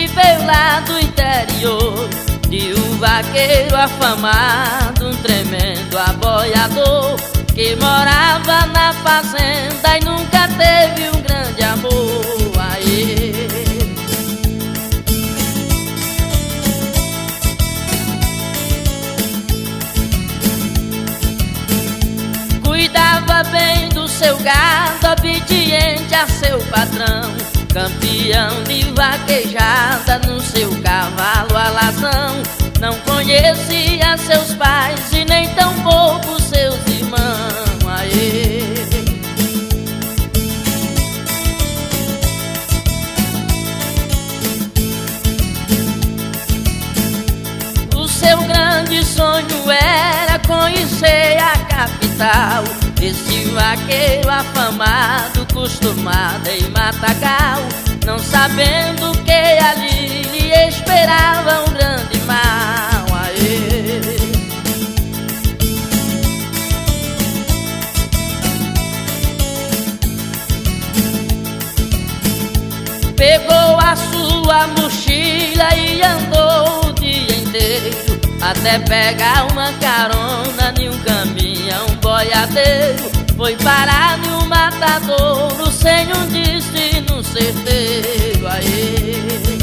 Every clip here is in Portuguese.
que veio lá do interior, de um vaqueiro afamado, um tremendo aboiador, que morava na fazenda e nunca teve um grande amor. Aê. Cuidava bem do seu gado, obediente a seu patrão, campeão de vaquejada no seu cavalo alazão. Não conhecia seus pais e nem tampouco seus irmãos. Aê. O seu grande sonho era conhecer a capital, esse vaqueiro afamado, costumado em matagal, não sabendo que ali lhe esperava um grande mal. Aê. Pegou a sua mochila e andou o dia inteiro, até pegar uma carona em um caminhão boiadeiro. Foi parar no matadouro sem um destino certeiro. Aê.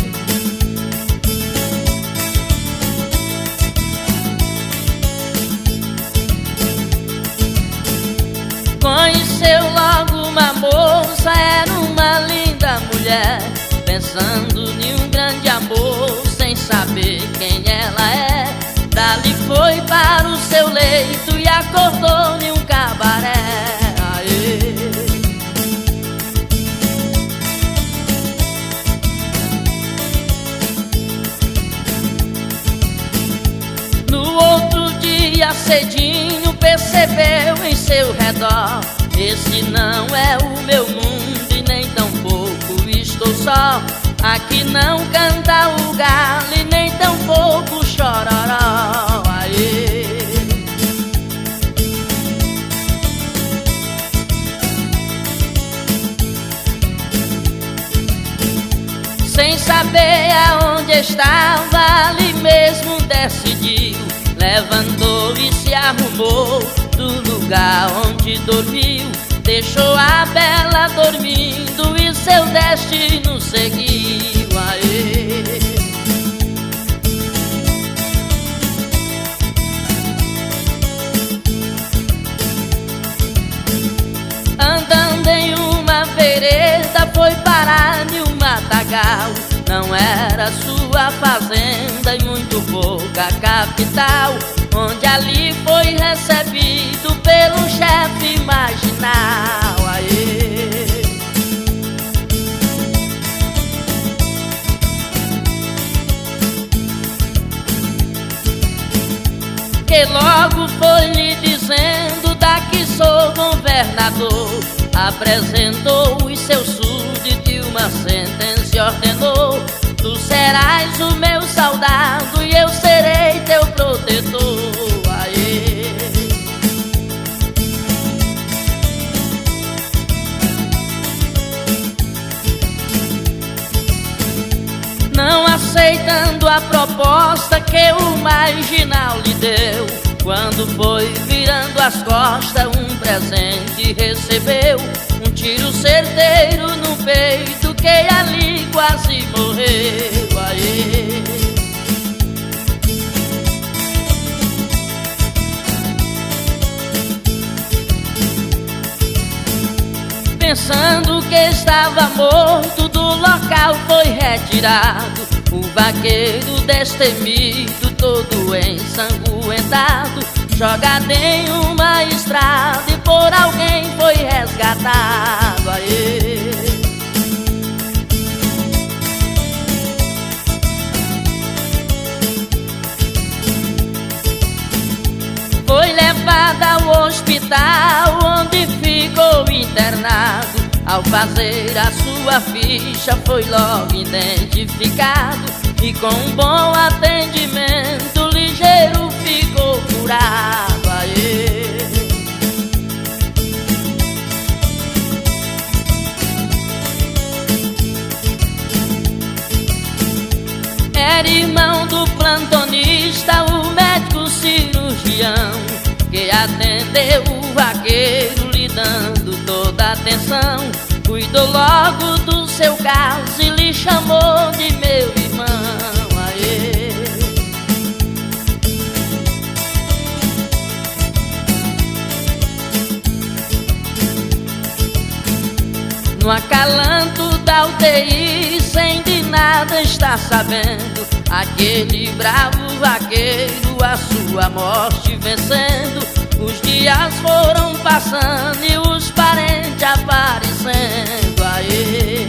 Conheceu logo uma moça, era uma linda mulher, pensando em um grande amor, sem saber quem ela é. Dali foi para o seu leito e acordou em um cabaré. Aê. No outro dia cedinho percebeu em seu redor: esse não é o meu mundo e nem tampouco estou só. Aqui não canta o galo e nem tampouco o chororó. Aê. Sem saber aonde estava, ali mesmo decidiu, levantou e se arrumou do lugar onde dormiu. Deixou a bela dormindo e seu destino seguiu. Aê. Andando em uma vereda, foi parar em um matagal. Não era sua fazenda e muito pouca capital, onde ali foi recebido pelo chefe marginal. Aê. Que logo foi lhe dizendo: daqui sou governador. Apresentou os seus súditos e uma sentença e ordenou: tu serás o meu soldado e eu serei teu protetor. Aê. Não aceitando a proposta que o marginal lhe deu, quando foi virando as costas, um presente recebeu: um tiro certeiro no peito, que ali quase morreu. Aê. Pensando que estava morto, do local foi retirado o vaqueiro destemido, todo ensanguentado, jogado em uma estrada e por alguém foi resgatado. Aê. Foi levado ao hospital, onde ficou internado. Ao fazer a sua ficha foi logo identificado, e com um bom atendimento ligeiro ficou curado. Aê. atendeu o vaqueiro lhe dando toda a atenção. Cuidou logo do seu caso e lhe chamou de meu irmão. Aê. No acalanto da UTI, sem de nada estar sabendo, aquele bravo vaqueiro a sua morte vencendo. Os dias foram passando e os parentes aparecendo. Aê.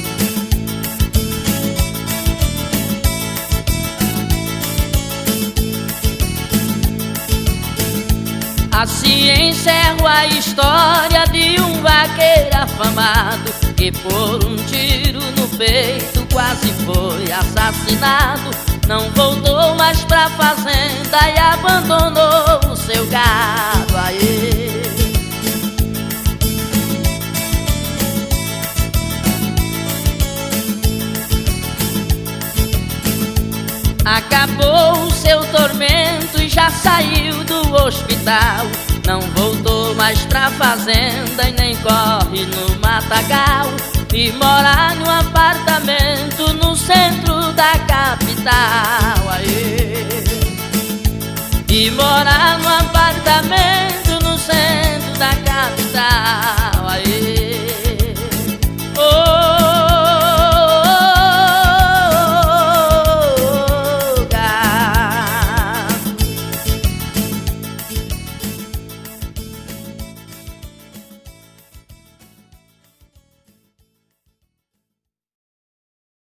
Assim encerro a história de um vaqueiro afamado que por um tiro no peito quase foi assassinado. Não voltou mais pra fazenda e abandonou o seu gado. Aê. Acabou o seu tormento e já saiu do hospital. Não voltou mais pra fazenda e nem corre no matagal. E mora num apartamento no centro da capital. Aê. E mora